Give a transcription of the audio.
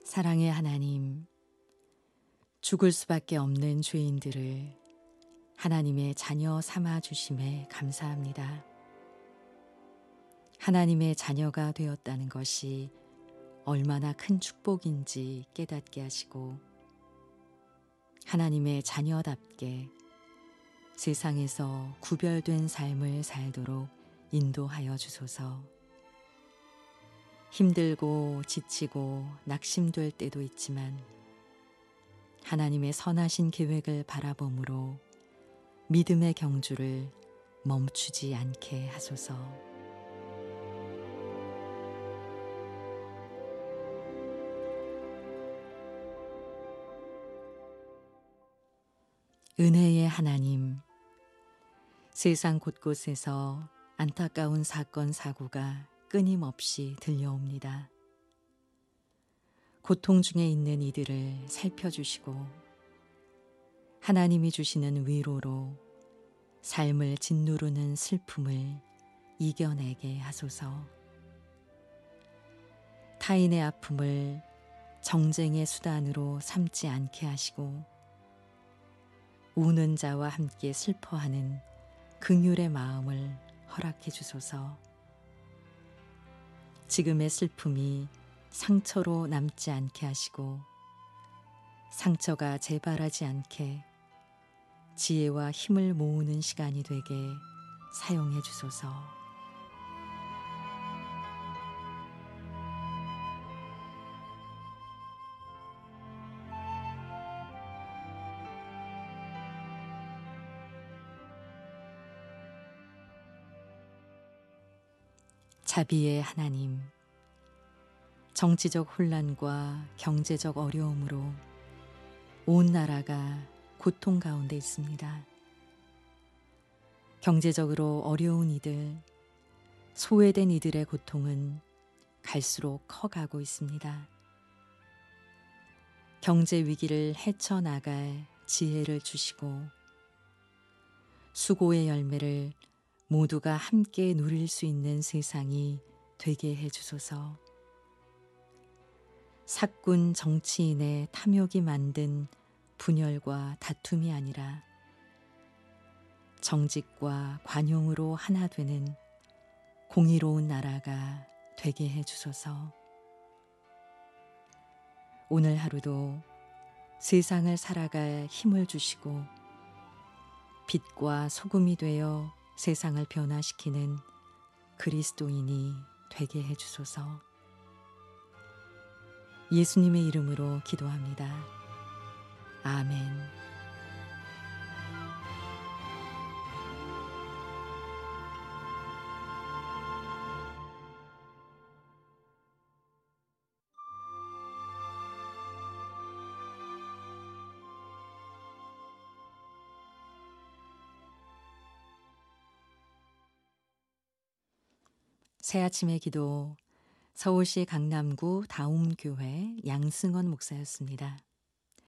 사랑의 하나님, 죽을 수밖에 없는 죄인들을 하나님의 자녀 삼아 주심에 감사합니다. 하나님의 자녀가 되었다는 것이 얼마나 큰 축복인지 깨닫게 하시고, 하나님의 자녀답게 세상에서 구별된 삶을 살도록 인도하여 주소서. 힘들고 지치고 낙심될 때도 있지만 하나님의 선하신 계획을 바라봄으로 믿음의 경주를 멈추지 않게 하소서. 은혜의 하나님, 세상 곳곳에서 안타까운 사건 사고가 끊임없이 들려옵니다. 고통 중에 있는 이들을 살펴주시고 하나님이 주시는 위로로 삶을 짓누르는 슬픔을 이겨내게 하소서. 타인의 아픔을 정쟁의 수단으로 삼지 않게 하시고 우는 자와 함께 슬퍼하는 긍휼의 마음을 허락해 주소서. 지금의 슬픔이 상처로 남지 않게 하시고 상처가 재발하지 않게 지혜와 힘을 모으는 시간이 되게 사용해 주소서. 자비의 하나님, 정치적 혼란과 경제적 어려움으로 온 나라가 고통 가운데 있습니다. 경제적으로 어려운 이들, 소외된 이들의 고통은 갈수록 커가고 있습니다. 경제 위기를 헤쳐나갈 지혜를 주시고 수고의 열매를 모두가 함께 누릴 수 있는 세상이 되게 해주소서. 사꾼 정치인의 탐욕이 만든 분열과 다툼이 아니라 정직과 관용으로 하나 되는 공의로운 나라가 되게 해주소서. 오늘 하루도 세상을 살아갈 힘을 주시고 빛과 소금이 되어 세상을 변화시키는 그리스도인이 되게 해주소서. 예수님의 이름으로 기도합니다. 아멘. 새아침의 기도, 서울시 강남구 다움교회 양승원 목사였습니다.